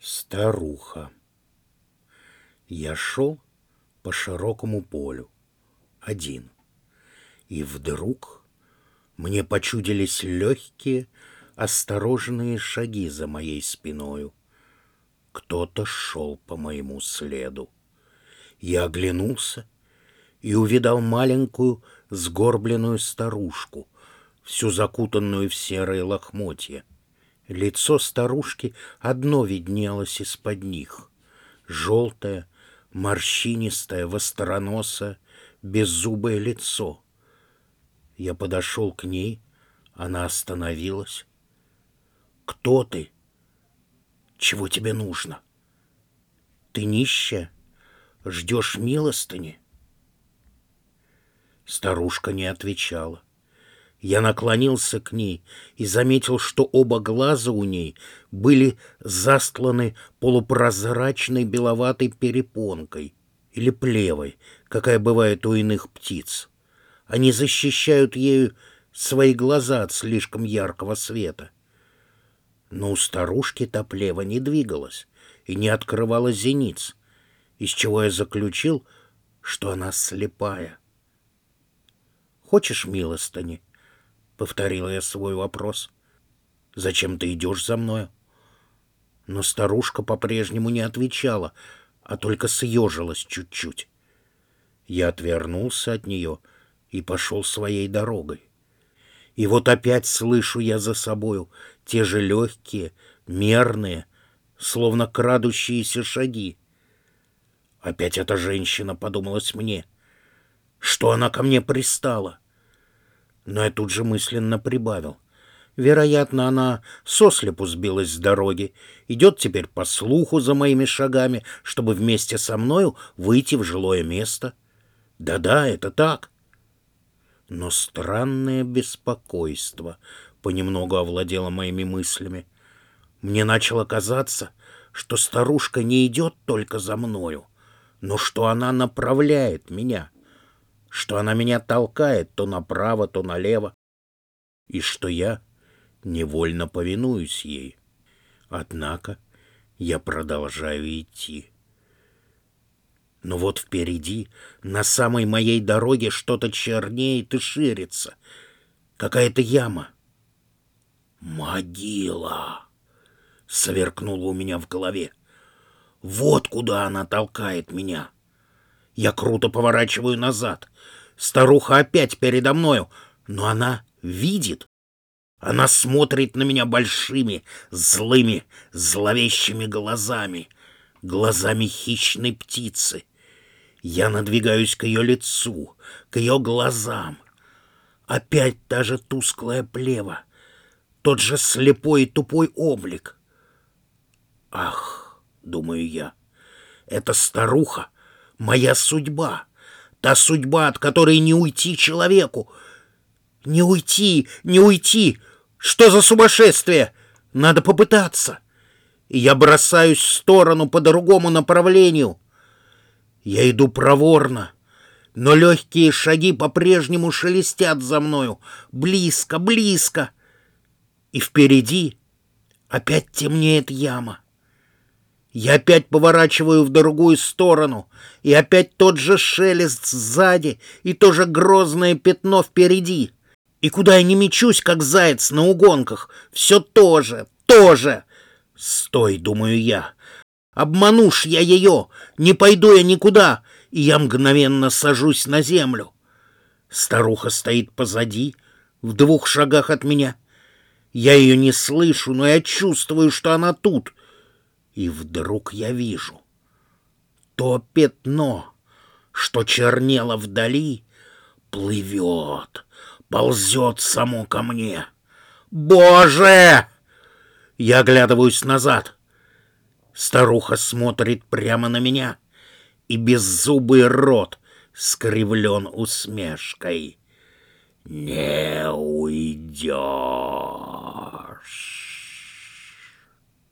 Старуха. Я шел по широкому полю, один, и вдруг мне почудились легкие, осторожные шаги за моей спиною. Кто-то шел по моему следу. Я оглянулся и увидал маленькую сгорбленную старушку, всю закутанную в серые лохмотья. Лицо старушки одно виднелось из-под них. Желтое, морщинистое, востроносое, беззубое лицо. Я подошел к ней, она остановилась. «Кто ты? Чего тебе нужно? Ты нищая? Ждешь милостыни?» Старушка не отвечала. Я наклонился к ней и заметил, что оба глаза у ней были застланы полупрозрачной беловатой перепонкой или плевой, какая бывает у иных птиц. Они защищают ею свои глаза от слишком яркого света. Но у старушки та плева не двигалась и не открывала зениц, из чего я заключил, что она слепая. «Хочешь милостыни?» — повторила я свой вопрос. «Зачем ты идешь за мною?» Но старушка по-прежнему не отвечала, а только съежилась чуть-чуть. Я отвернулся от нее и пошел своей дорогой. И вот опять слышу я за собою те же легкие, мерные, словно крадущиеся шаги. Опять эта женщина, подумалось мне, что она ко мне пристала. Но я тут же мысленно прибавил. Вероятно, она сослепу сбилась с дороги, идет теперь по слуху за моими шагами, чтобы вместе со мною выйти в жилое место. Да-да, это так. Но странное беспокойство понемногу овладело моими мыслями. Мне начало казаться, что старушка не идет только за мною, но что она направляет меня, что она меня толкает то направо, то налево, и что я невольно повинуюсь ей. Однако я продолжаю идти. Но вот впереди, на самой моей дороге, что-то чернеет и ширится. Какая-то яма. «Могила!» — сверкнуло у меня в голове. Вот куда она толкает меня. Я круто поворачиваю назад. Старуха опять передо мною, но она видит. Она смотрит на меня большими, злыми, зловещими глазами, глазами хищной птицы. Я надвигаюсь к ее лицу, к ее глазам. Опять та же тусклая плева, тот же слепой и тупой облик. Ах, думаю я, эта старуха — моя судьба, та судьба, от которой не уйти человеку. Не уйти, не уйти! Что за сумасшествие? Надо попытаться. И я бросаюсь в сторону по другому направлению. Я иду проворно, но легкие шаги по-прежнему шелестят за мною. Близко, близко. И впереди опять темнеет яма. Я опять поворачиваю в другую сторону, и опять тот же шелест сзади, и то же грозное пятно впереди. И куда я ни мечусь, как заяц на угонках, все то же, то же. Стой, думаю я, обману ж я ее, не пойду я никуда, и я мгновенно сажусь на землю. Старуха стоит позади, в 2 шагах от меня. Я ее не слышу, но я чувствую, что она тут. И вдруг я вижу то пятно, что чернело вдали, плывет, ползет само ко мне. Боже! Я оглядываюсь назад. Старуха смотрит прямо на меня, и беззубый рот скривлен усмешкой. «Не уйдешь!»